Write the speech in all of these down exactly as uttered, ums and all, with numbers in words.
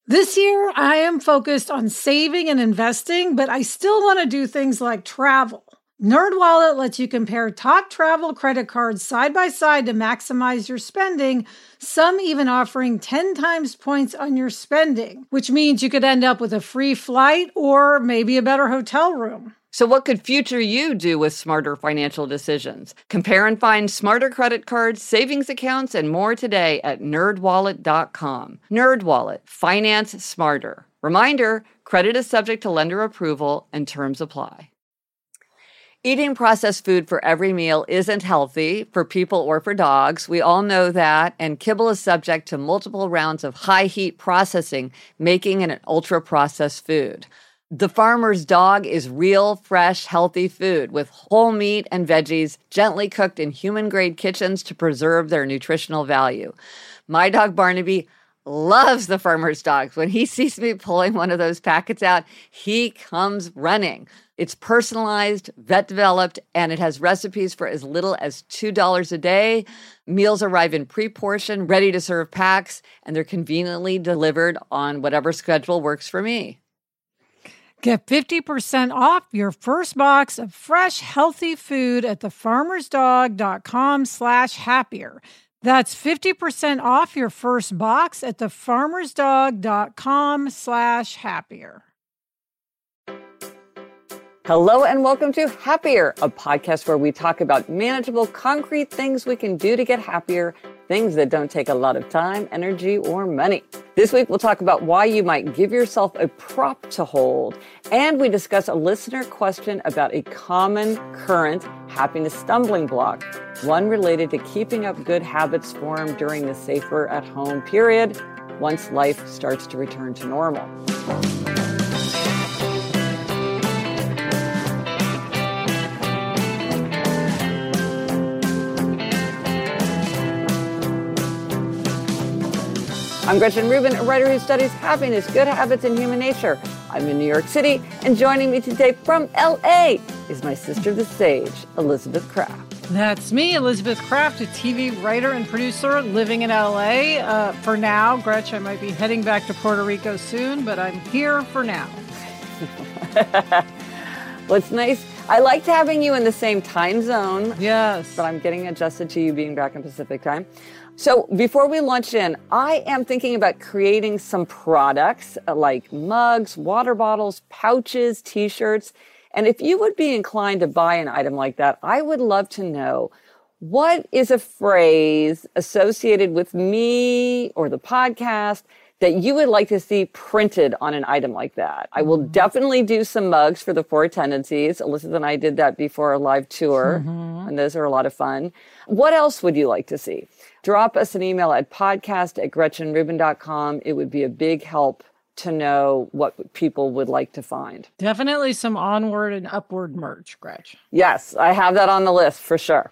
This year, I am focused on saving and investing, but I still want to do things like travel. NerdWallet lets you compare top travel credit cards side by side to maximize your spending, some even offering ten times points on your spending, which means you could end up with a free flight or maybe a better hotel room. So what could future you do with smarter financial decisions? Compare and find smarter credit cards, savings accounts, and more today at nerd wallet dot com. NerdWallet, finance smarter. Reminder, credit is subject to lender approval and terms apply. Eating processed food for every meal isn't healthy for people or for dogs. We all know that, and kibble is subject to multiple rounds of high heat processing, making it an ultra-processed food. The Farmer's Dog is real, fresh, healthy food with whole meat and veggies gently cooked in human-grade kitchens to preserve their nutritional value. My dog Barnaby loves the Farmer's Dog. When he sees me pulling one of those packets out, he comes running. It's personalized, vet-developed, and it has recipes for as little as two dollars a day. Meals arrive in pre-portioned, ready-to-serve packs, and they're conveniently delivered on whatever schedule works for me. Get fifty percent off your first box of fresh, healthy food at thefarmersdog.com slash happier. That's fifty percent off your first box at thefarmersdog.com slash happier. Hello and welcome to Happier, a podcast where we talk about manageable, concrete things we can do to get happier, things that don't take a lot of time, energy, or money. This week, we'll talk about why you might give yourself a prop to hold, and we discuss a listener question about a common current happiness stumbling block, one related to keeping up good habits formed during the safer at home period once life starts to return to normal. I'm Gretchen Rubin, a writer who studies happiness, good habits, and human nature. I'm in New York City, and joining me today from L A is my sister, the sage, Elizabeth Craft. That's me, Elizabeth Craft, a T V writer and producer living in L A. Uh, for now, Gretchen, I might be heading back to Puerto Rico soon, but I'm here for now. Well, it's nice. I liked having you in the same time zone. Yes. But I'm getting adjusted to you being back in Pacific time. So before we launch in, I am thinking about creating some products like mugs, water bottles, pouches, T-shirts. And if you would be inclined to buy an item like that, I would love to know, what is a phrase associated with me or the podcast that you would like to see printed on an item like that? I will definitely do some mugs for the Four Tendencies. Elizabeth and I did that before a live tour, mm-hmm. and those are a lot of fun. What else would you like to see? Drop us an email at podcast at gretchen rubin dot com. It would be a big help to know what people would like to find. Definitely some onward and upward merch, Gretch. Yes, I have that on the list for sure.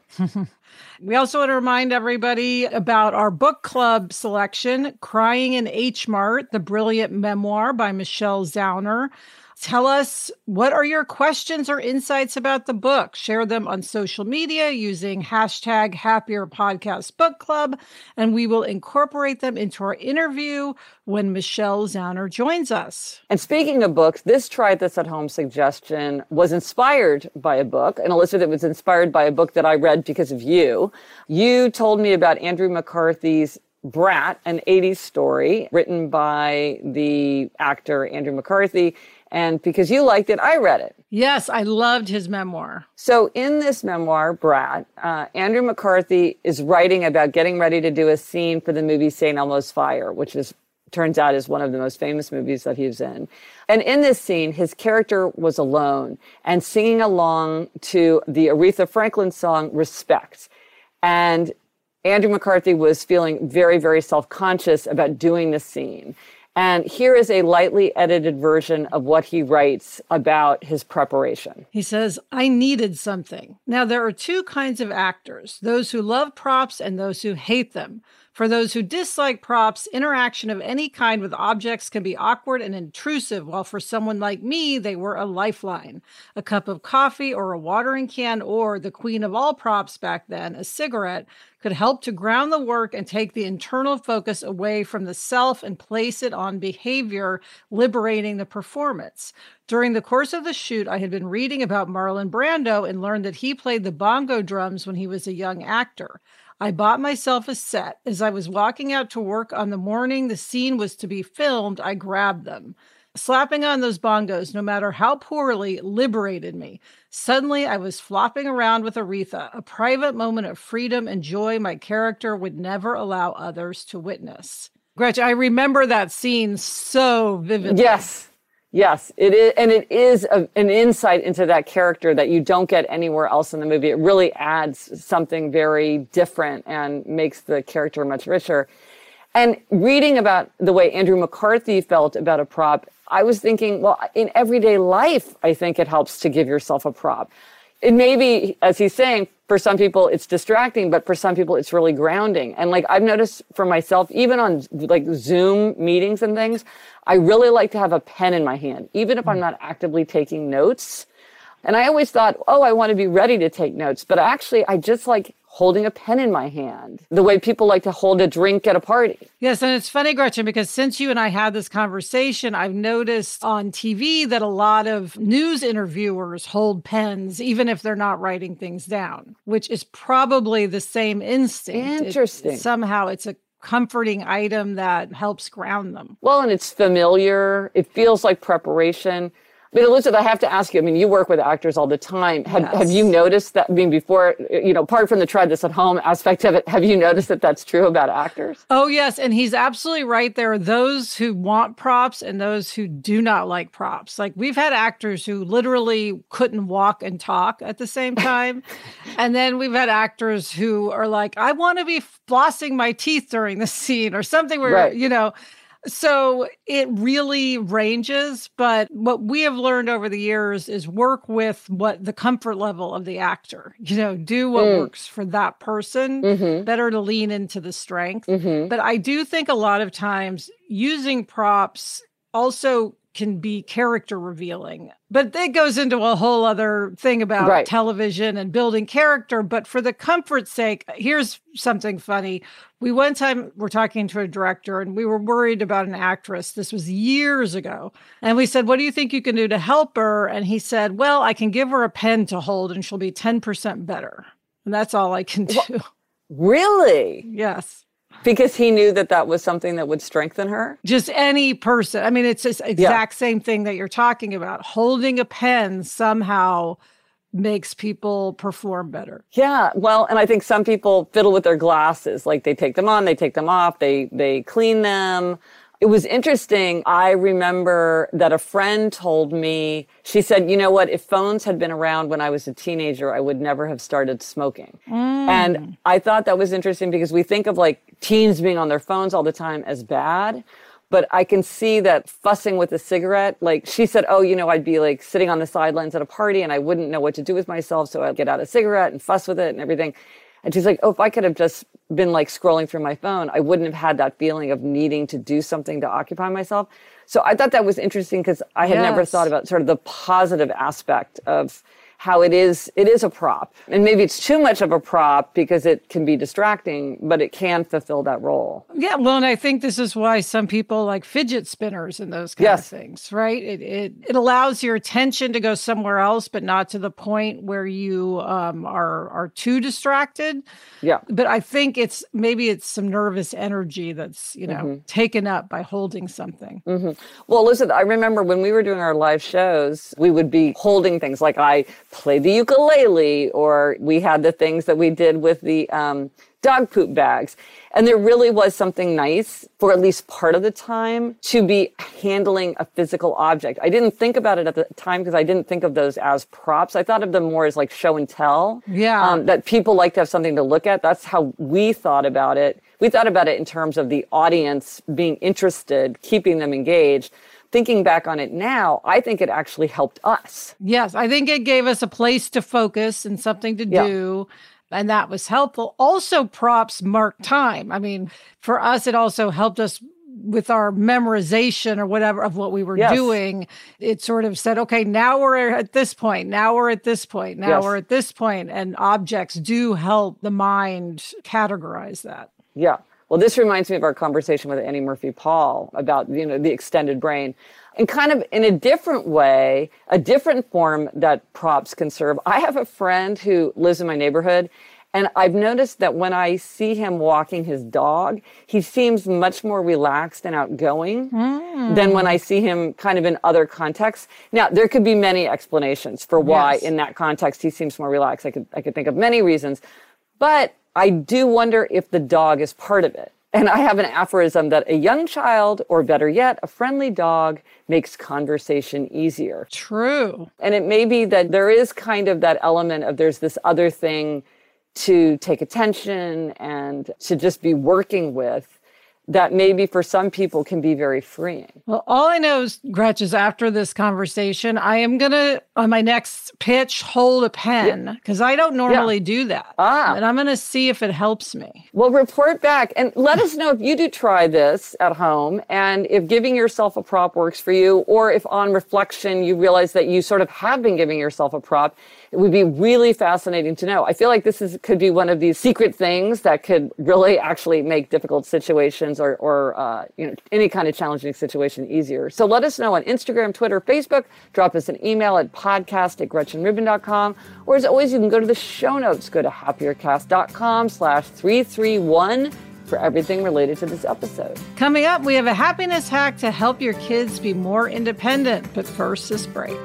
We also want to remind everybody about our book club selection, Crying in H Mart, the brilliant memoir by Michelle Zauner. Tell us, what are your questions or insights about the book? Share them on social media using hashtag Happier Podcast Book Club, and we will incorporate them into our interview when Michelle Zauner joins us. And speaking of books, this Try This at Home suggestion was inspired by a book. And Elizabeth, it was inspired by a book that I read because of you. You told me about Andrew McCarthy's Brat, an eighties story written by the actor Andrew McCarthy. And because you liked it, I read it. Yes, I loved his memoir. So in this memoir, Brat, uh, Andrew McCarthy is writing about getting ready to do a scene for the movie Saint Elmo's Fire, which is turns out is one of the most famous movies that he was in. And in this scene, his character was alone and singing along to the Aretha Franklin song, Respect. And Andrew McCarthy was feeling very, very self-conscious about doing this scene. And here is a lightly edited version of what he writes about his preparation. He says, I needed something. Now, there are two kinds of actors, those who love props and those who hate them. For those who dislike props, interaction of any kind with objects can be awkward and intrusive, while for someone like me, they were a lifeline. A cup of coffee or a watering can, or the queen of all props back then, a cigarette, could help to ground the work and take the internal focus away from the self and place it on behavior, liberating the performance. During the course of the shoot, I had been reading about Marlon Brando and learned that he played the bongo drums when he was a young actor. I bought myself a set. As I was walking out to work on the morning the scene was to be filmed, I grabbed them. Slapping on those bongos, no matter how poorly, liberated me. Suddenly, I was flopping around with Aretha, a private moment of freedom and joy my character would never allow others to witness. Gretchen, I remember that scene so vividly. Yes. Yes, it is, and it is a, an insight into that character that you don't get anywhere else in the movie. It really adds something very different and makes the character much richer. And reading about the way Andrew McCarthy felt about a prop, I was thinking, well, in everyday life, I think it helps to give yourself a prop. It may be, as he's saying, for some people it's distracting, but for some people it's really grounding. And like I've noticed for myself, even on like Zoom meetings and things, I really like to have a pen in my hand, even if I'm not actively taking notes. And I always thought, oh, I want to be ready to take notes. But actually, I just like holding a pen in my hand, the way people like to hold a drink at a party. Yes, and it's funny, Gretchen, because since you and I had this conversation, I've noticed on T V that a lot of news interviewers hold pens, even if they're not writing things down, which is probably the same instinct. Interesting. It, somehow it's a comforting item that helps ground them. Well, and it's familiar. It feels like preparation. But Elizabeth, I have to ask you, I mean, you work with actors all the time. Have, Yes. have you noticed that, I mean, before, you know, apart from the try this at home aspect of it, have you noticed that that's true about actors? Oh, yes. And he's absolutely right. There are those who want props and those who do not like props. Like we've had actors who literally couldn't walk and talk at the same time. And then we've had actors who are like, I want to be flossing my teeth during the scene or something where, Right. you know, so it really ranges, but what we have learned over the years is work with what the comfort level of the actor, you know, do what Mm. works for that person, Mm-hmm. better to lean into the strength. Mm-hmm. But I do think a lot of times using props also can be character revealing. But it goes into a whole other thing about Right. television and building character. But for the comfort's sake, here's something funny. We one time were talking to a director and we were worried about an actress. This was years ago. And we said, what do you think you can do to help her? And he said, well, I can give her a pen to hold and she'll be ten percent better. And that's all I can do. Really? Yes. Because he knew that that was something that would strengthen her? Just any person. I mean, it's this exact same thing that you're talking about. Holding a pen somehow makes people perform better. Yeah. Well, and I think some people fiddle with their glasses. Like they take them on, they take them off, they, they clean them. It was interesting. I remember that a friend told me, she said, you know what, if phones had been around when I was a teenager, I would never have started smoking. Mm. And I thought that was interesting because we think of like teens being on their phones all the time as bad. But I can see that fussing with a cigarette, like she said, oh, you know, I'd be like sitting on the sidelines at a party and I wouldn't know what to do with myself. So I'd get out a cigarette and fuss with it and everything. And she's like, oh, if I could have just been like scrolling through my phone, I wouldn't have had that feeling of needing to do something to occupy myself. So I thought that was interesting because I had Yes. never thought about sort of the positive aspect of how it is, it is a prop. And maybe it's too much of a prop because it can be distracting, but it can fulfill that role. Yeah, well, and I think this is why some people like fidget spinners and those kind Yes. of things, right? It, it it allows your attention to go somewhere else, but not to the point where you um, are are too distracted. Yeah. But I think it's maybe it's some nervous energy that's, you know, Mm-hmm. taken up by holding something. Mm-hmm. Well, listen, I remember when we were doing our live shows, we would be holding things like I played the ukulele, or we had the things that we did with the um, dog poop bags. And there really was something nice for at least part of the time to be handling a physical object. I didn't think about it at the time because I didn't think of those as props. I thought of them more as like show and tell. Yeah. Um, that people like to have something to look at. That's how we thought about it. We thought about it in terms of the audience being interested, keeping them engaged. Thinking back on it now, I think it actually helped us. Yes, I think it gave us a place to focus and something to Yeah. do. And that was helpful. Also, props mark time. I mean, for us, it also helped us with our memorization or whatever of what we were yes. doing. It sort of said, okay, now we're at this point. Now we're at this point. Now yes. we're at this point. And objects do help the mind categorize that. Yeah. Well, this reminds me of our conversation with Annie Murphy-Paul about, you know, the extended brain. And kind of in a different way, a different form that props can serve. I have a friend who lives in my neighborhood, and I've noticed that when I see him walking his dog, he seems much more relaxed and outgoing mm. than when I see him kind of in other contexts. Now, there could be many explanations for why yes. in that context he seems more relaxed. I could I could think of many reasons. But I do wonder if the dog is part of it. And I have an aphorism that a young child, or better yet, a friendly dog, makes conversation easier. True. And it may be that there is kind of that element of there's this other thing to take attention and to just be working with that maybe for some people can be very freeing. Well, all I know is, Gretch, is after this conversation, I am going to, on my next pitch, hold a pen, because yeah. I don't normally yeah. do that. Ah. And I'm going to see if it helps me. Well, report back and let us know if you do try this at home and if giving yourself a prop works for you, or if on reflection you realize that you sort of have been giving yourself a prop. It would be really fascinating to know. I feel like this is could be one of these secret things that could really actually make difficult situations or, or uh, you know, any kind of challenging situation easier. So let us know on Instagram, Twitter, Facebook. Drop us an email at podcast at gretchen rubin dot com. Or as always, you can go to the show notes. Go to happiercast.com slash 331 for everything related to this episode. Coming up, we have a happiness hack to help your kids be more independent. But first, this break.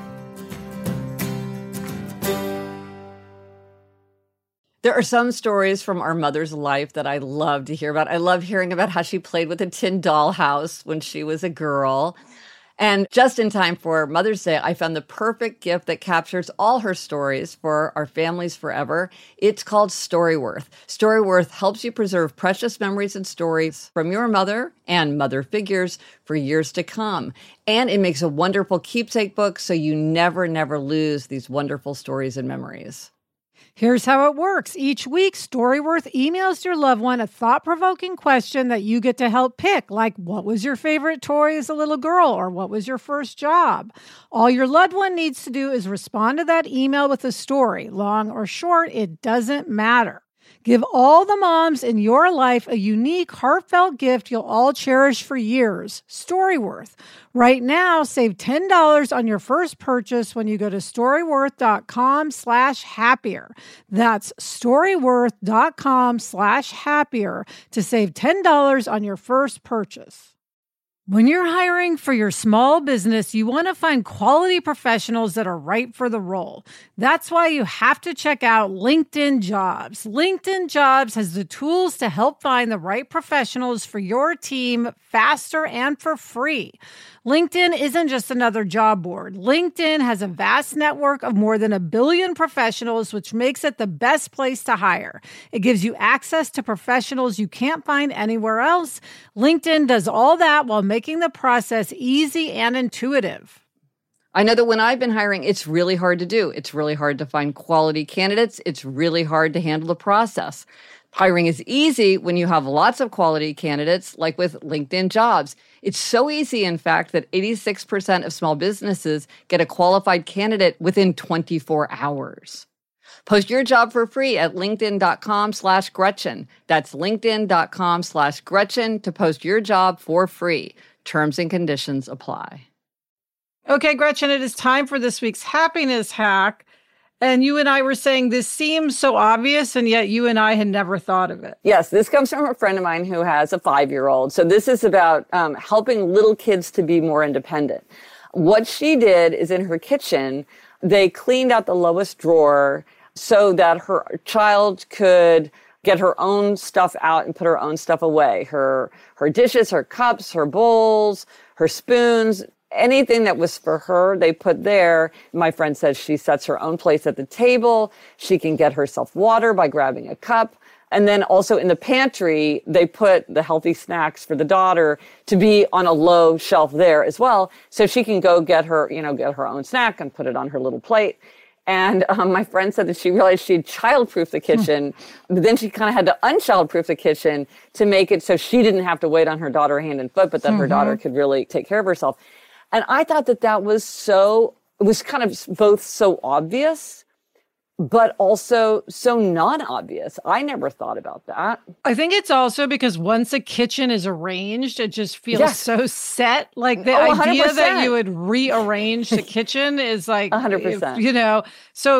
There are some stories from our mother's life that I love to hear about. I love hearing about how she played with a tin dollhouse when she was a girl. And just in time for Mother's Day, I found the perfect gift that captures all her stories for our families forever. It's called Storyworth. Storyworth helps you preserve precious memories and stories from your mother and mother figures for years to come. And it makes a wonderful keepsake book so you never, never lose these wonderful stories and memories. Here's how it works. Each week, Storyworth emails your loved one a thought-provoking question that you get to help pick, like what was your favorite toy as a little girl, or what was your first job? All your loved one needs to do is respond to that email with a story. Long or short, it doesn't matter. Give all the moms in your life a unique, heartfelt gift you'll all cherish for years. Storyworth. Right now, save ten dollars on your first purchase when you go to storyworth.com slash happier. That's storyworth.com slash happier to save ten dollars on your first purchase. When you're hiring for your small business, you want to find quality professionals that are right for the role. That's why you have to check out LinkedIn Jobs. LinkedIn Jobs has the tools to help find the right professionals for your team faster and for free. LinkedIn isn't just another job board. LinkedIn has a vast network of more than a billion professionals, which makes it the best place to hire. It gives you access to professionals you can't find anywhere else. LinkedIn does all that while making the process easy and intuitive. I know that when I've been hiring, it's really hard to do. It's really hard to find quality candidates. It's really hard to handle the process. Hiring is easy when you have lots of quality candidates, like with LinkedIn Jobs. It's so easy, in fact, that eighty-six percent of small businesses get a qualified candidate within twenty-four hours. Post your job for free at linkedin.com slash Gretchen. That's linkedin.com slash Gretchen to post your job for free. Terms and conditions apply. Okay, Gretchen, it is time for this week's happiness hack. And you and I were saying this seems so obvious, and yet you and I had never thought of it. Yes, this comes from a friend of mine who has a five-year-old. So this is about um, helping little kids to be more independent. What she did is in her kitchen, they cleaned out the lowest drawer so that her child could get her own stuff out and put her own stuff away. Her, her dishes, her cups, her bowls, her spoons. Anything that was for her, they put there. My friend says she sets her own place at the table. She can get herself water by grabbing a cup. And then also in the pantry, they put the healthy snacks for the daughter to be on a low shelf there as well. So she can go get her, you know, get her own snack and put it on her little plate. And um, my friend said that she realized she'd childproof the kitchen, but then she kind of had to unchildproof the kitchen to make it so she didn't have to wait on her daughter hand and foot, but that mm-hmm. her daughter could really take care of herself. And I thought that that was so, it was kind of both so obvious, but also so non-obvious. I never thought about that. I think it's also because once a kitchen is arranged, it just feels yes. so set. Like the oh, idea one hundred percent that you would rearrange the kitchen is like, one hundred percent you know, so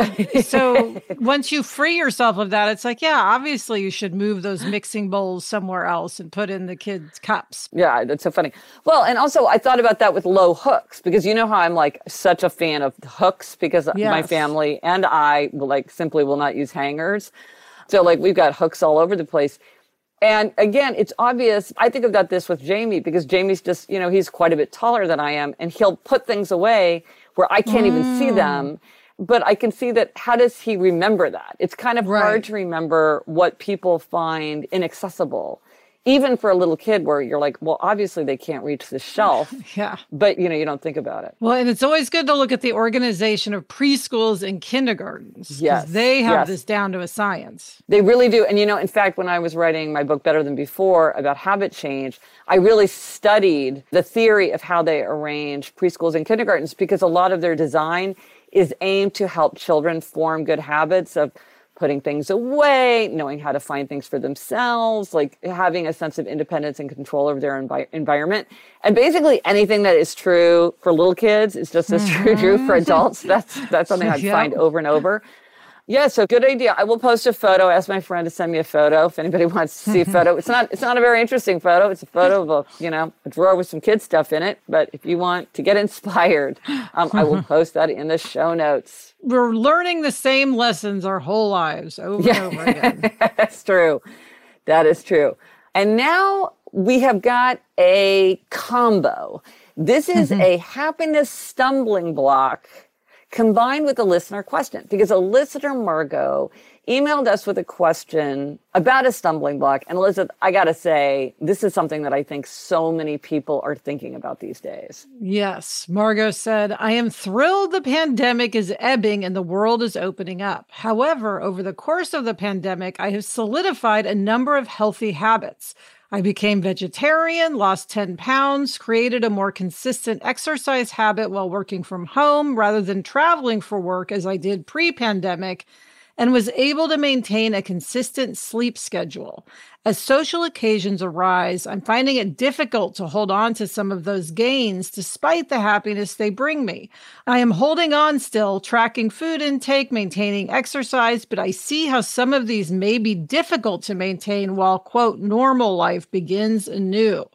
so once you free yourself of that, it's like, yeah, obviously you should move those mixing bowls somewhere else and put in the kids' cups. Yeah, that's so funny. Well, and also I thought about that with low hooks, because you know how I'm like such a fan of hooks, because yes. my family and I will like simply will not use hangers. So like we've got hooks all over the place. And again, it's obvious. I think about this with Jamie, because Jamie's just, you know, he's quite a bit taller than I am, and he'll put things away where I can't mm. even see them. But I can see that, how does he remember that? It's kind of right. hard to remember what people find inaccessible, even for a little kid, where you're like, well, obviously they can't reach the shelf. Yeah. But, you know, you don't think about it. Well, and it's always good to look at the organization of preschools and kindergartens. Yes. They have yes. this down to a science. They really do. And, you know, in fact, when I was writing my book, Better Than Before, about habit change, I really studied the theory of how they arrange preschools and kindergartens, because a lot of their design is aimed to help children form good habits of putting things away, knowing how to find things for themselves, like having a sense of independence and control over their envi- environment. And basically anything that is true for little kids is just as mm-hmm. true, true for adults. That's that's something I yep. find over and over. Yeah, so good idea. I will post a photo. Ask my friend to send me a photo if anybody wants to see a photo. It's not it's not a very interesting photo. It's a photo of a, you know, a drawer with some kid stuff in it. But if you want to get inspired, um, I will post that in the show notes. We're learning the same lessons our whole lives over yeah. and over again. That's true. That is true. And now we have got a combo. This is a happiness stumbling block combined with a listener question, because a listener, Margot, emailed us with a question about a stumbling block. And Elizabeth, I got to say, this is something that I think so many people are thinking about these days. Yes. Margot said, I am thrilled the pandemic is ebbing and the world is opening up. However, over the course of the pandemic, I have solidified a number of healthy habits. I became vegetarian, lost ten pounds, created a more consistent exercise habit while working from home rather than traveling for work as I did pre-pandemic, and was able to maintain a consistent sleep schedule. As social occasions arise, I'm finding it difficult to hold on to some of those gains despite the happiness they bring me. I am holding on still, tracking food intake, maintaining exercise, but I see how some of these may be difficult to maintain while, quote, normal life begins anew.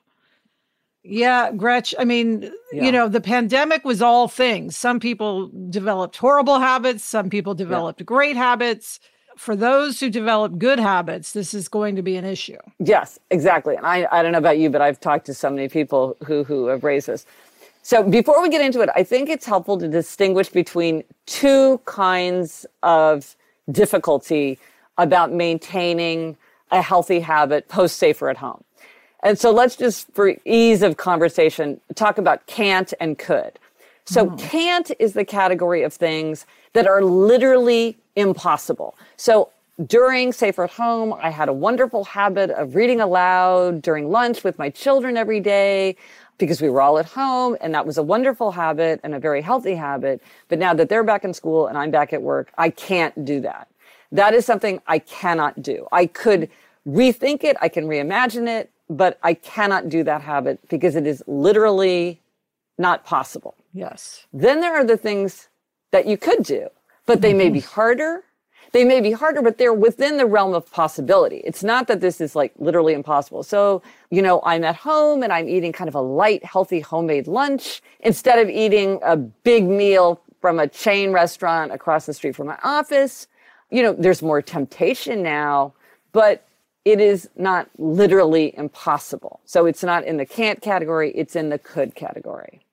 Yeah, Gretch, I mean, yeah. you know, the pandemic was all things. Some people developed horrible habits. Some people developed yeah. great habits. For those who develop good habits, this is going to be an issue. Yes, exactly. And I, I don't know about you, but I've talked to so many people who, who have raised this. So before we get into it, I think it's helpful to distinguish between two kinds of difficulty about maintaining a healthy habit post Safer at Home. And so let's just, for ease of conversation, talk about can't and could. So mm. can't is the category of things that are literally impossible. So during Safer at Home, I had a wonderful habit of reading aloud during lunch with my children every day because we were all at home, and that was a wonderful habit and a very healthy habit. But now that they're back in school and I'm back at work, I can't do that. That is something I cannot do. I could rethink it, I can reimagine it, but I cannot do that habit because it is literally not possible. Yes. Then there are the things that you could do, but they may be harder. They may be harder, but they're within the realm of possibility. It's not that this is like literally impossible. So, you know, I'm at home and I'm eating kind of a light, healthy homemade lunch instead of eating a big meal from a chain restaurant across the street from my office. You know, there's more temptation now, but it is not literally impossible. So it's not in the can't category, it's in the could category.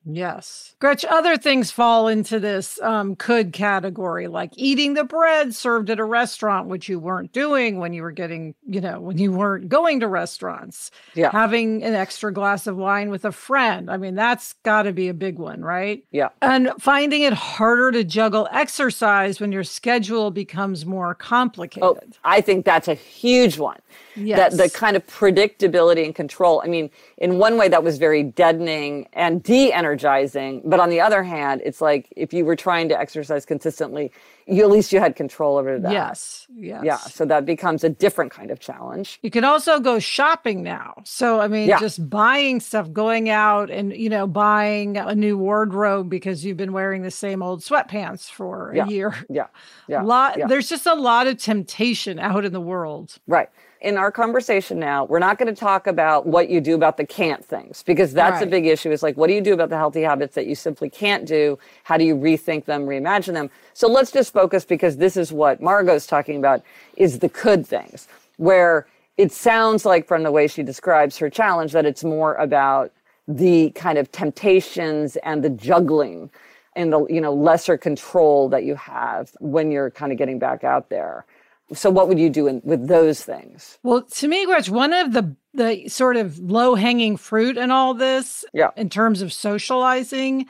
Yes. Gretch, other things fall into this um, could category, like eating the bread served at a restaurant, which you weren't doing when you were getting, you know, when you weren't going to restaurants. Yeah. Having an extra glass of wine with a friend. I mean, that's got to be a big one, right? Yeah. And finding it harder to juggle exercise when your schedule becomes more complicated. Oh, I think that's a huge one. Yes. That the kind of predictability and control. I mean, in one way that was very deadening and de-energizing, but on the other hand, it's like if you were trying to exercise consistently, you at least you had control over that. Yes. Yes. Yeah. So that becomes a different kind of challenge. You can also go shopping now. So, I mean, Yeah. just buying stuff, going out and, you know, buying a new wardrobe because you've been wearing the same old sweatpants for Yeah. a year. Yeah. Yeah. lot, yeah. There's just a lot of temptation out in the world. Right. In our conversation now, we're not going to talk about what you do about the can't things, because that's a Right. big issue. It's like, what do you do about the healthy habits that you simply can't do? How do you rethink them, reimagine them? So let's just focus, because this is what Margot's talking about, is the could things, where it sounds like from the way she describes her challenge that it's more about the kind of temptations and the juggling and the, you know, lesser control that you have when you're kind of getting back out there. So what would you do in, with those things? Well, to me, Gretch, one of the the sort of low-hanging fruit in all this, Yeah. in terms of socializing,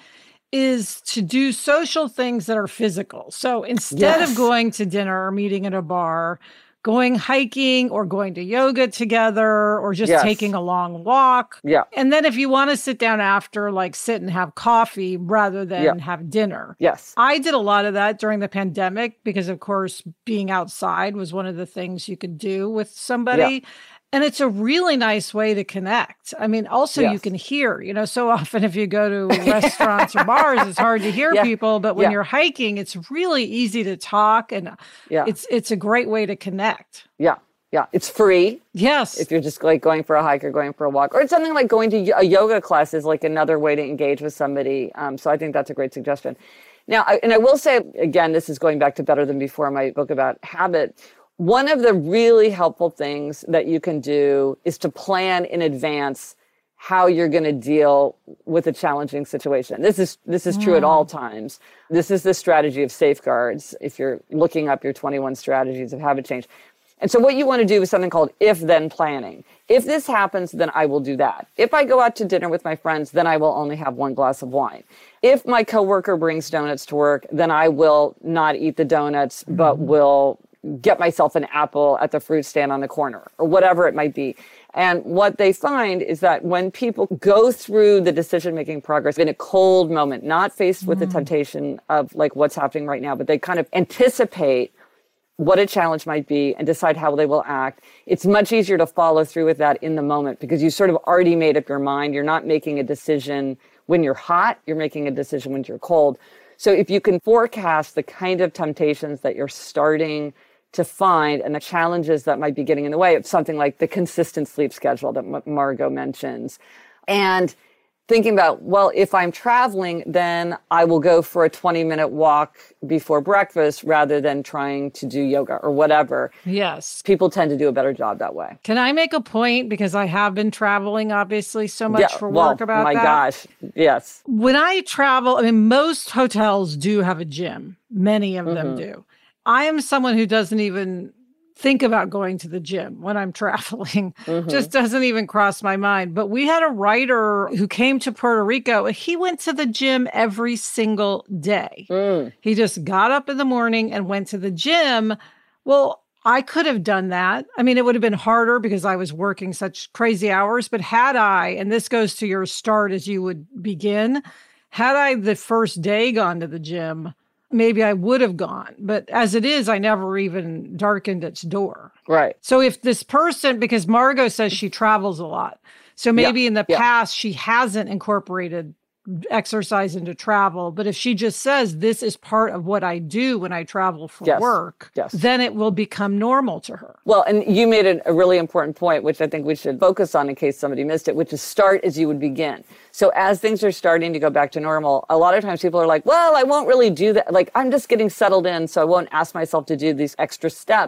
is to do social things that are physical. So instead Yes. of going to dinner or meeting at a bar, going hiking or going to yoga together or just Yes. taking a long walk. Yeah. And then if you want to sit down after, like sit and have coffee rather than Yeah. have dinner. Yes. I did a lot of that during the pandemic because, of course, being outside was one of the things you could do with somebody. And it's a really nice way to connect. I mean, also you Yes. can hear, you know, so often if you go to restaurants or bars, it's hard to hear Yeah. people. But when Yeah. you're hiking, it's really easy to talk, and Yeah. it's it's a great way to connect. Yeah. Yeah. It's free Yes. if you're just like going for a hike or going for a walk, or it's something like going to y- a yoga class is like another way to engage with somebody. Um, so I think that's a great suggestion. Now, I, and I will say, again, this is going back to Better Than Before, my book about habit. One of the really helpful things that you can do is to plan in advance how you're going to deal with a challenging situation. This is this is true at all times. This is the strategy of safeguards if you're looking up your twenty-one strategies of habit change. And so what you want to do is something called if-then planning. If this happens, then I will do that. If I go out to dinner with my friends, then I will only have one glass of wine. If my coworker brings donuts to work, then I will not eat the donuts, but will get myself an apple at the fruit stand on the corner, or whatever it might be. And what they find is that when people go through the decision-making progress in a cold moment, not faced with the temptation of like what's happening right now, but they kind of anticipate what a challenge might be and decide how they will act, it's much easier to follow through with that in the moment, because you sort of already made up your mind. You're not making a decision when you're hot, you're making a decision when you're cold. So if you can forecast the kind of temptations that you're starting to find and the challenges that might be getting in the way of something like the consistent sleep schedule that M- Margot mentions, and thinking about, well, if I'm traveling, then I will go for a twenty minute walk before breakfast rather than trying to do yoga or whatever. Yes. People tend to do a better job that way. Can I make a point, because I have been traveling obviously so much for well, work about my that? gosh. Yes. When I travel, I mean, most hotels do have a gym. Many of them Mm-hmm. do. I am someone who doesn't even think about going to the gym when I'm traveling. Mm-hmm. Just doesn't even cross my mind. But we had a writer who came to Puerto Rico. He went to the gym every single day. Mm. He just got up in the morning and went to the gym. Well, I could have done that. I mean, it would have been harder because I was working such crazy hours. But had I, and this goes to your start as you would begin, had I the first day gone to the gym, maybe I would have gone. But as it is, I never even darkened its door. Right. So if this person, because Margot says she travels a lot, so maybe in the yeah. past she hasn't incorporated exercise into travel, but if she just says this is part of what I do when I travel for Yes. work, Yes. then it will become normal to her. Well, and you made a, a really important point, which I think we should focus on in case somebody missed it, which is start as you would begin. So as things are starting to go back to normal, a lot of times people are like, well, I won't really do that. Like, I'm just getting settled in, so I won't ask myself to do these extra steps.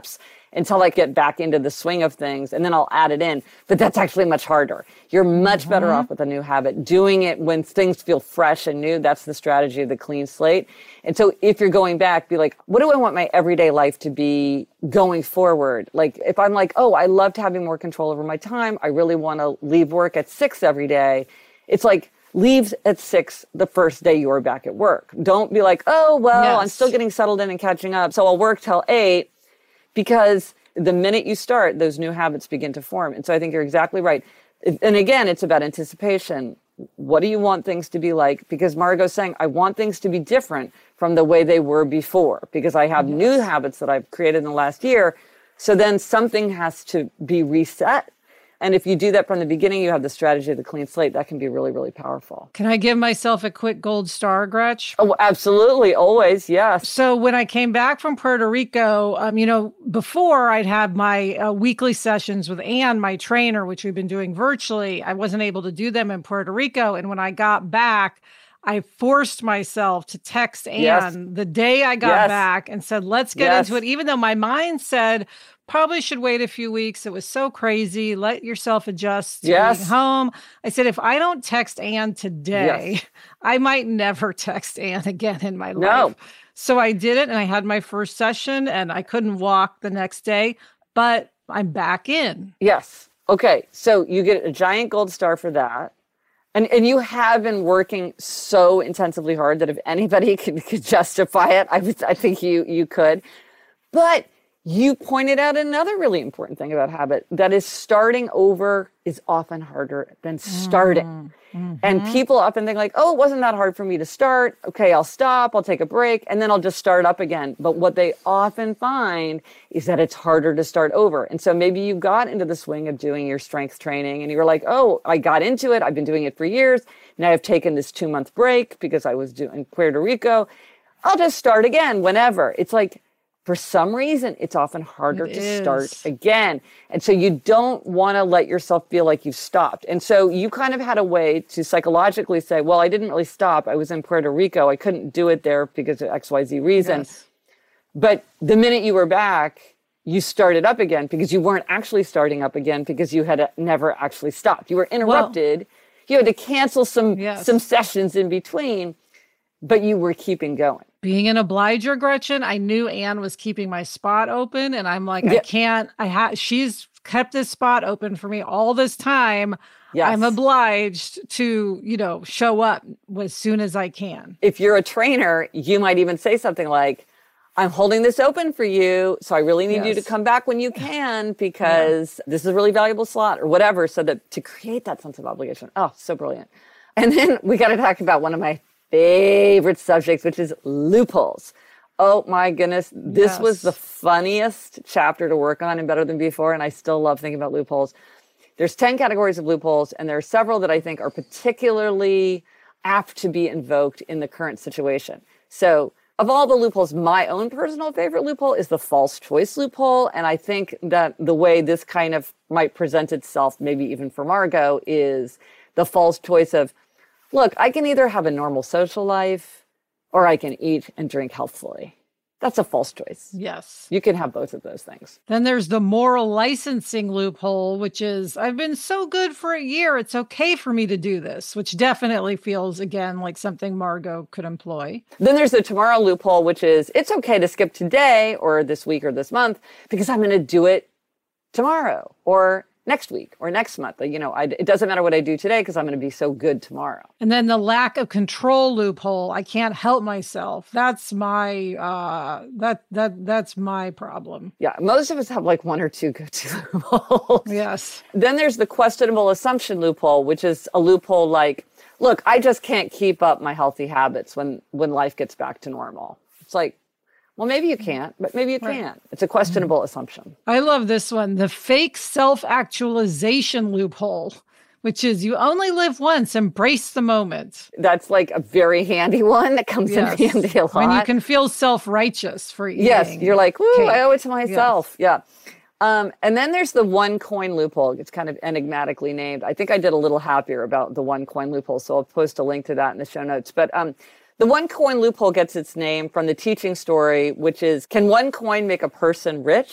until I get back into the swing of things, and then I'll add it in. But that's actually much harder. You're much mm-hmm. better off with a new habit. Doing it when things feel fresh and new, that's the strategy of the clean slate. And so if you're going back, be like, what do I want my everyday life to be going forward? Like, if I'm like, oh, I loved having more control over my time. I really want to leave work at six every day. It's like, leave at six the first day you're back at work. Don't be like, oh, well, yes. I'm still getting settled in and catching up, so I'll work till eight, because the minute you start, those new habits begin to form. And so I think you're exactly right. And again, it's about anticipation. What do you want things to be like? Because Margot's saying, I want things to be different from the way they were before, because I have yes. new habits that I've created in the last year. So then something has to be reset. And if you do that from the beginning, you have the strategy of the clean slate. That can be really, really powerful. Can I give myself a quick gold star, Gretch? Oh, absolutely. Always. Yes. So when I came back from Puerto Rico, um, you know, before I'd have my uh, weekly sessions with Anne, my trainer, which we've been doing virtually. I wasn't able to do them in Puerto Rico. And when I got back, I forced myself to text Anne yes. the day I got yes. back and said, let's get yes. into it. Even though my mind said, probably should wait a few weeks. It was so crazy. Let yourself adjust to yes. being home. I said, if I don't text Anne today, yes. I might never text Anne again in my no. life. So I did it, and I had my first session, and I couldn't walk the next day, but I'm back in. Yes. Okay. So you get a giant gold star for that. And and you have been working so intensively hard that if anybody could, could justify it, I would, I think you you could. But you pointed out another really important thing about habit, that is starting over is often harder than starting. Mm-hmm. And people often think like, oh, it wasn't that hard for me to start. Okay, I'll stop, I'll take a break, and then I'll just start up again. But what they often find is that it's harder to start over. And so maybe you got into the swing of doing your strength training and you were like, oh, I got into it. I've been doing it for years. Now I've taken this two month break because I was doing Puerto Rico. I'll just start again whenever. It's like, for some reason, it's often harder it to is. start again. And so you don't want to let yourself feel like you've stopped. And so you kind of had a way to psychologically say, well, I didn't really stop. I was in Puerto Rico. I couldn't do it there because of X Y Z reason. Yes. But the minute you were back, you started up again because you weren't actually starting up again because you had never actually stopped. You were interrupted. Well, you had to cancel some, yes. some sessions in between, but you were keeping going. Being an obliger, Gretchen, I knew Anne was keeping my spot open, and I'm like, yeah. I can't, I have, she's kept this spot open for me all this time. Yes. I'm obliged to, you know, show up as soon as I can. If you're a trainer, you might even say something like, I'm holding this open for you, so I really need yes. you to come back when you can because yeah. this is a really valuable slot or whatever, so that to create that sense of obligation. Oh, so brilliant. And then we got to talk about one of my favorite subjects, which is loopholes. Oh my goodness. This yes. was the funniest chapter to work on in Better Than Before, and I still love thinking about loopholes. There's ten categories of loopholes, and there are several that I think are particularly apt to be invoked in the current situation. So of all the loopholes, my own personal favorite loophole is the false choice loophole. And I think that the way this kind of might present itself, maybe even for Margot, is the false choice of, look, I can either have a normal social life or I can eat and drink healthfully. That's a false choice. Yes. You can have both of those things. Then there's the moral licensing loophole, which is, I've been so good for a year, it's okay for me to do this, which definitely feels, again, like something Margot could employ. Then there's the tomorrow loophole, which is, it's okay to skip today or this week or this month because I'm going to do it tomorrow or next week or next month. You know, I, it doesn't matter what I do today because I'm going to be so good tomorrow. And then the lack of control loophole. I can't help myself. That's my, uh, that, that, that's my problem. Yeah. Most of us have like one or two go-to loopholes. Yes. Then there's the questionable assumption loophole, which is a loophole like, look, I just can't keep up my healthy habits when, when life gets back to normal. It's like, well, maybe you can't, but maybe you right. can. It's a questionable mm-hmm. assumption. I love this one. The fake self-actualization loophole, which is you only live once, embrace the moment. That's like a very handy one that comes yes. in handy a lot. When you can feel self-righteous for eating. Yes, you're like, woo, cake. I owe it to myself. Yes. Yeah. Um, and then there's the one coin loophole. It's kind of enigmatically named. I think I did a little happier about the one coin loophole, so I'll post a link to that in the show notes. But um, the one coin loophole gets its name from the teaching story, which is, can one coin make a person rich?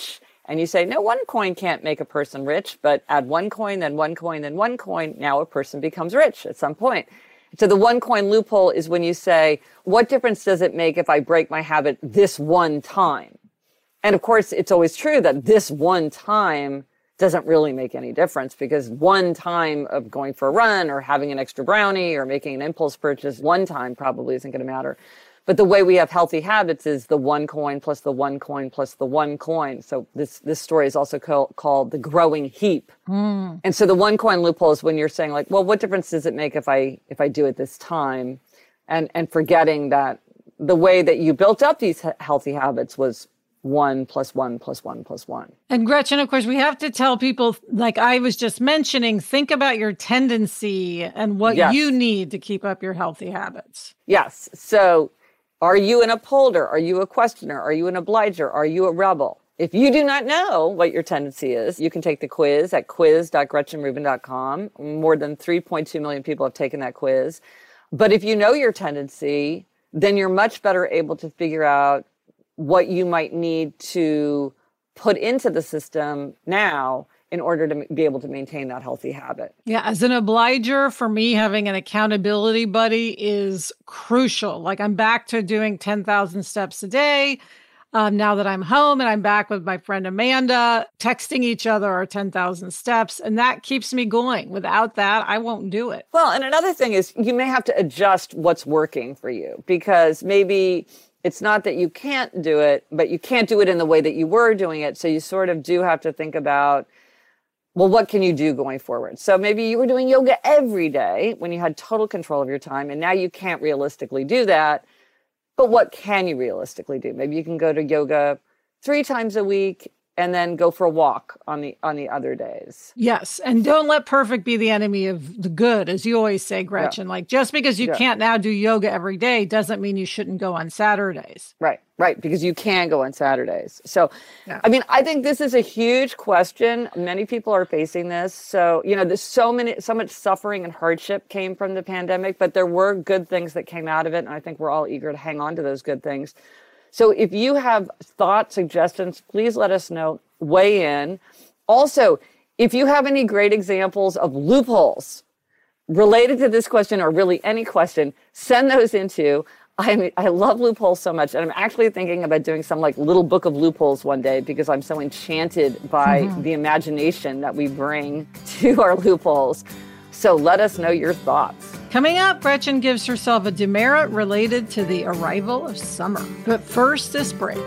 And you say, no, one coin can't make a person rich, but add one coin, then one coin, then one coin. Now a person becomes rich at some point. So the one coin loophole is when you say, what difference does it make if I break my habit this one time? And of course, it's always true that this one time doesn't really make any difference, because one time of going for a run or having an extra brownie or making an impulse purchase one time probably isn't going to matter. But the way we have healthy habits is the one coin plus the one coin plus the one coin. So this, this story is also call, called the growing heap. Mm. And so the one coin loophole is when you're saying like, well, what difference does it make if I, if I do it this time? And, and forgetting that the way that you built up these healthy habits was one plus one plus one plus one. And Gretchen, of course, we have to tell people, like I was just mentioning, think about your tendency and what yes. you need to keep up your healthy habits. Yes. So are you an upholder? Are you a questioner? Are you an obliger? Are you a rebel? If you do not know what your tendency is, you can take the quiz at quiz dot gretchen rubin dot com. More than three point two million people have taken that quiz. But if you know your tendency, then you're much better able to figure out what you might need to put into the system now in order to be able to maintain that healthy habit. Yeah, as an obliger, for me, having an accountability buddy is crucial. Like I'm back to doing ten thousand steps a day. Um, now that I'm home and I'm back with my friend Amanda, texting each other our ten thousand steps, and that keeps me going. Without that, I won't do it. Well, and another thing is you may have to adjust what's working for you, because maybe it's not that you can't do it, but you can't do it in the way that you were doing it. So you sort of do have to think about, well, what can you do going forward? So maybe you were doing yoga every day when you had total control of your time, and now you can't realistically do that. But what can you realistically do? Maybe you can go to yoga three times a week and then go for a walk on the on the other days. Yes. And don't let perfect be the enemy of the good, as you always say, Gretchen. Yeah. Like just because you yeah. can't now do yoga every day doesn't mean you shouldn't go on Saturdays. Right, right. Because you can go on Saturdays. So, yeah. I mean, I think this is a huge question. Many people are facing this. So, you know, there's so many, so much suffering and hardship came from the pandemic, but there were good things that came out of it. And I think we're all eager to hang on to those good things. So if you have thoughts, suggestions, please let us know, weigh in. Also, if you have any great examples of loopholes related to this question or really any question, send those into, I mean, I love loopholes so much. And I'm actually thinking about doing some like little book of loopholes one day, because I'm so enchanted by mm-hmm. the imagination that we bring to our loopholes. So let us know your thoughts. Coming up, Gretchen gives herself a demerit related to the arrival of summer. But first, this break.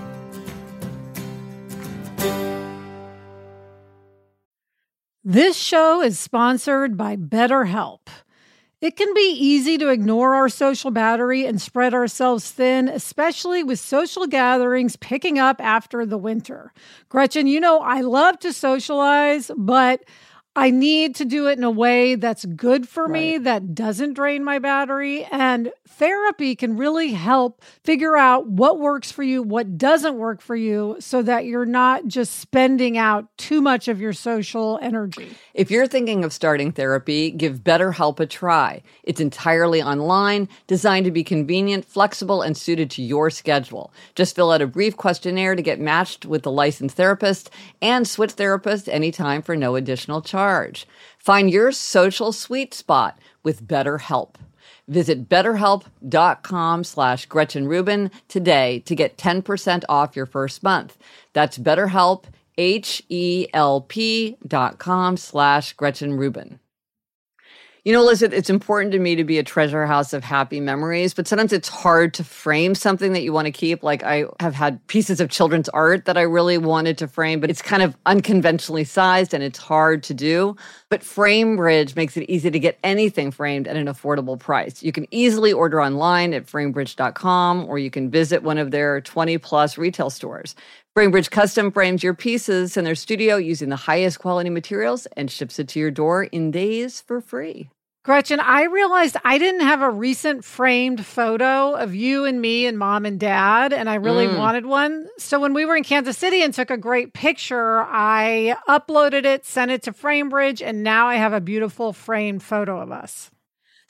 This show is sponsored by BetterHelp. It can be easy to ignore our social battery and spread ourselves thin, especially with social gatherings picking up after the winter. Gretchen, you know I love to socialize, but I need to do it in a way that's good for right. me, that doesn't drain my battery. And therapy can really help figure out what works for you, what doesn't work for you, so that you're not just spending out too much of your social energy. If you're thinking of starting therapy, give BetterHelp a try. It's entirely online, designed to be convenient, flexible, and suited to your schedule. Just fill out a brief questionnaire to get matched with the licensed therapist, and switch therapists anytime for no additional charge. Find your social sweet spot with BetterHelp. Visit betterhelp.com slash Gretchen Rubin today to get ten percent off your first month. That's BetterHelp, H-E-L-P dot com slash Gretchen Rubin. You know, Liz, it's important to me to be a treasure house of happy memories, but sometimes it's hard to frame something that you want to keep. Like I have had pieces of children's art that I really wanted to frame, but it's kind of unconventionally sized and it's hard to do. But FrameBridge makes it easy to get anything framed at an affordable price. You can easily order online at framebridge dot com, or you can visit one of their twenty plus retail stores. FrameBridge custom frames your pieces in their studio using the highest quality materials and ships it to your door in days for free. Gretchen, I realized I didn't have a recent framed photo of you and me and mom and dad, and I really mm. wanted one. So when we were in Kansas City and took a great picture, I uploaded it, sent it to FrameBridge, and now I have a beautiful framed photo of us.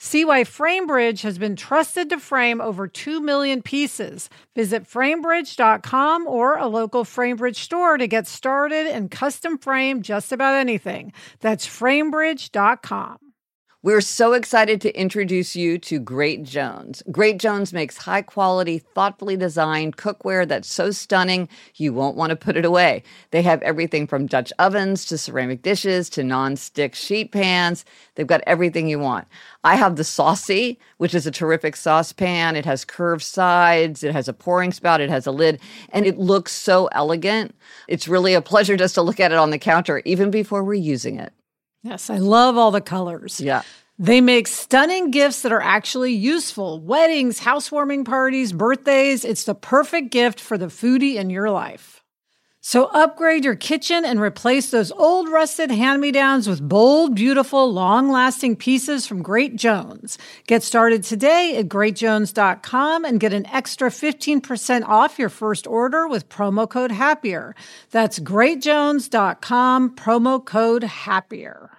See why FrameBridge has been trusted to frame over two million pieces. Visit framebridge dot com or a local FrameBridge store to get started and custom frame just about anything. That's framebridge dot com. We're so excited to introduce you to Great Jones. Great Jones makes high-quality, thoughtfully designed cookware that's so stunning you won't want to put it away. They have everything from Dutch ovens to ceramic dishes to non-stick sheet pans. They've got everything you want. I have the Saucy, which is a terrific saucepan. It has curved sides. It has a pouring spout. It has a lid. And it looks so elegant. It's really a pleasure just to look at it on the counter, even before we're using it. Yes, I love all the colors. Yeah. They make stunning gifts that are actually useful. Weddings, housewarming parties, birthdays. It's the perfect gift for the foodie in your life. So upgrade your kitchen and replace those old rusted hand-me-downs with bold, beautiful, long-lasting pieces from Great Jones. Get started today at great jones dot com and get an extra fifteen percent off your first order with promo code HAPPIER. That's great jones dot com, promo code HAPPIER.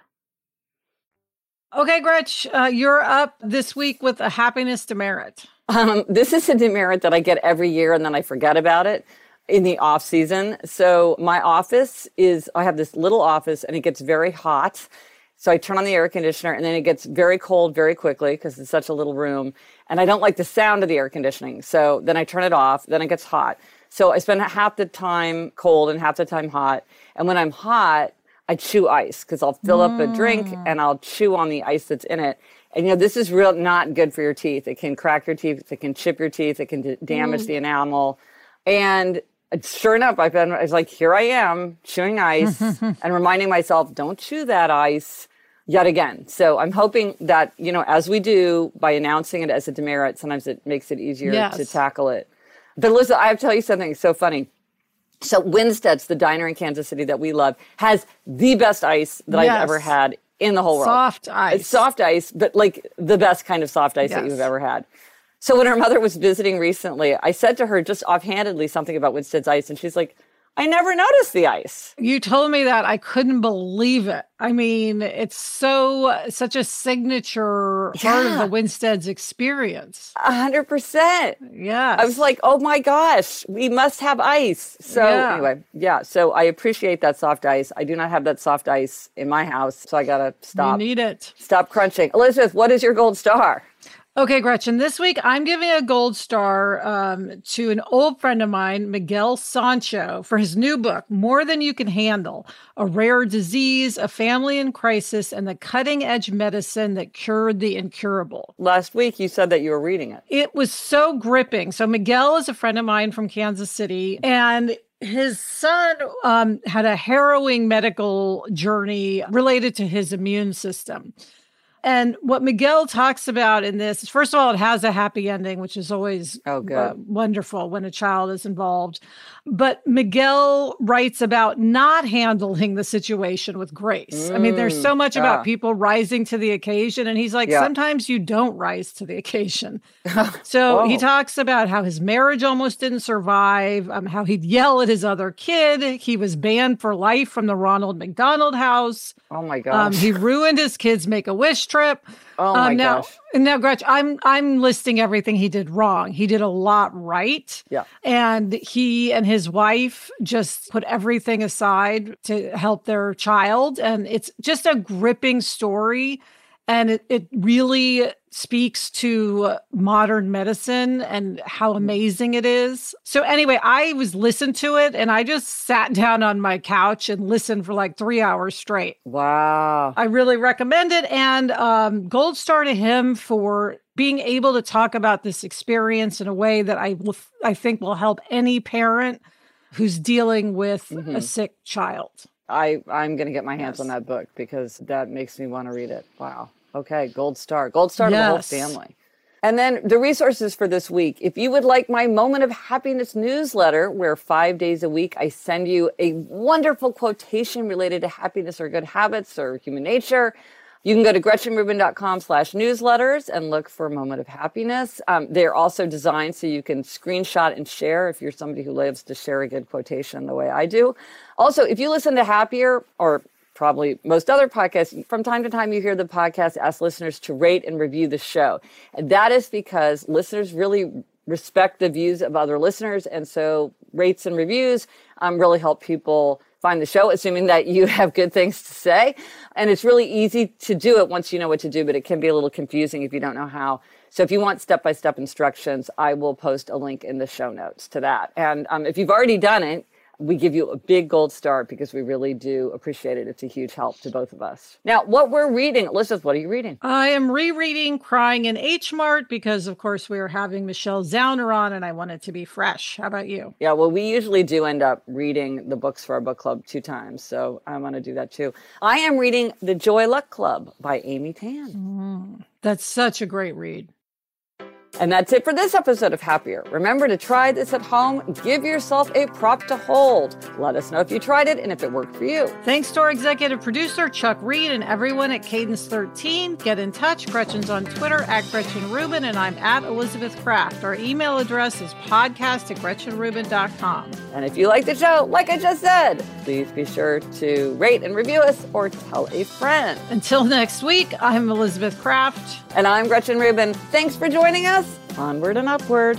Okay, Gretch, uh, you're up this week with a happiness demerit. Um, this is a demerit that I get every year and then I forget about it in the off season. So my office is, I have this little office and it gets very hot. So I turn on the air conditioner and then it gets very cold very quickly because it's such a little room. And I don't like the sound of the air conditioning. So then I turn it off, then it gets hot. So I spend half the time cold and half the time hot. And when I'm hot, I chew ice because I'll fill up a drink and I'll chew on the ice that's in it. And, you know, this is real not good for your teeth. It can crack your teeth. It can chip your teeth. It can d- damage mm. the enamel. And sure enough, I've been, I was like, here I am chewing ice and reminding myself, don't chew that ice yet again. So I'm hoping that, you know, as we do by announcing it as a demerit, sometimes it makes it easier yes. to tackle it. But listen, I have to tell you something so funny. So Winstead's, the diner in Kansas City that we love, has the best ice that yes. I've ever had in the whole world. Soft ice. It's soft ice, but like the best kind of soft ice yes. that you've ever had. So when her mother was visiting recently, I said to her just offhandedly something about Winstead's ice, and she's like, I never noticed the ice. You told me that. I couldn't believe it. I mean, it's so, such a signature yeah. part of the Winstead's experience. A hundred percent. Yeah. I was like, oh my gosh, we must have ice. So yeah. anyway, yeah. So I appreciate that soft ice. I do not have that soft ice in my house. So I got to stop. You need it. Stop crunching. Elizabeth, what is your gold star? Okay, Gretchen, this week I'm giving a gold star um, to an old friend of mine, Miguel Sancho, for his new book, More Than You Can Handle, A Rare Disease, A Family in Crisis, and the Cutting-Edge Medicine That Cured the Incurable. Last week you said that you were reading it. It was so gripping. So Miguel is a friend of mine from Kansas City, and his son um, had a harrowing medical journey related to his immune system. And what Miguel talks about in this is, first of all, it has a happy ending, which is always oh, good. Uh, wonderful when a child is involved. But Miguel writes about not handling the situation with grace. Mm, I mean, there's so much yeah. about people rising to the occasion. And he's like, yeah. sometimes you don't rise to the occasion. So he talks about how his marriage almost didn't survive, um, how he'd yell at his other kid. He was banned for life from the Ronald McDonald House. Oh, my gosh. Um, he ruined his kids' Make-A-Wish trip. Oh my um, now, gosh. Now, Gretch, I'm I'm listing everything he did wrong. He did a lot right. Yeah. And he and his wife just put everything aside to help their child. And it's just a gripping story. And it, it really speaks to modern medicine and how amazing it is. So anyway, I was listened to it and I just sat down on my couch and listened for like three hours straight. Wow. I really recommend it. And um, gold star to him for being able to talk about this experience in a way that I, will, I think will help any parent who's dealing with mm-hmm. a sick child. I, I'm going to get my hands yes. on that book because that makes me want to read it. Wow. Okay. Gold star. Gold star to yes. the whole family. And then the resources for this week. If you would like my Moment of Happiness newsletter, where five days a week I send you a wonderful quotation related to happiness or good habits or human nature, you can go to gretchenrubin.com slash newsletters and look for Moment of Happiness. Um, they're also designed so you can screenshot and share if you're somebody who loves to share a good quotation the way I do. Also, if you listen to Happier or probably most other podcasts, from time to time you hear the podcast ask listeners to rate and review the show. And that is because listeners really respect the views of other listeners. And so rates and reviews um, really help people find the show, assuming that you have good things to say. And it's really easy to do it once you know what to do, but it can be a little confusing if you don't know how. So if you want step-by-step instructions, I will post a link in the show notes to that. And um, if you've already done it, we give you a big gold star because we really do appreciate it. It's a huge help to both of us. Now, what we're reading, Elizabeth, what are you reading? I am rereading Crying in H Mart because, of course, we are having Michelle Zauner on and I want it to be fresh. How about you? Yeah, well, we usually do end up reading the books for our book club two times, so I want to do that too. I am reading The Joy Luck Club by Amy Tan. Mm, that's such a great read. And that's it for this episode of Happier. Remember to try this at home. Give yourself a prop to hold. Let us know if you tried it and if it worked for you. Thanks to our executive producer, Chuck Reed, and everyone at Cadence thirteen. Get in touch. Gretchen's on Twitter at Gretchen Rubin, and I'm at Elizabeth Kraft. Our email address is podcast at gretchen rubin dot com. And if you like the show, like I just said, please be sure to rate and review us or tell a friend. Until next week, I'm Elizabeth Kraft. And I'm Gretchen Rubin. Thanks for joining us. Onward and upward.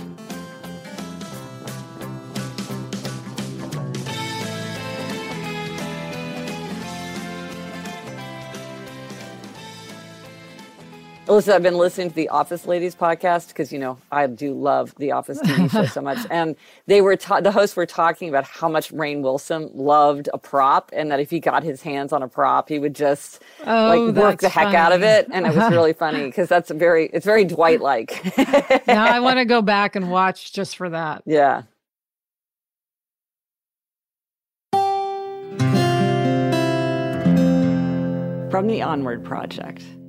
Alyssa, I've been listening to the Office Ladies podcast because, you know, I do love the Office T V show so much. And they were ta- the hosts were talking about how much Rainn Wilson loved a prop and that if he got his hands on a prop, he would just oh, like work the heck funny. out of it. And it was really funny because that's a very, it's very Dwight-like. Now I want to go back and watch just for that. Yeah. From the Onward Project.